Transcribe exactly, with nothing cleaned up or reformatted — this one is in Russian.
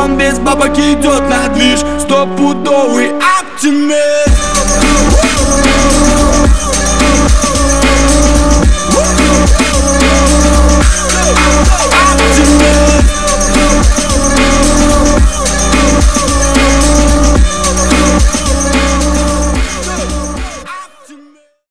он без бабок идет на движ. Стопудовый оптимист.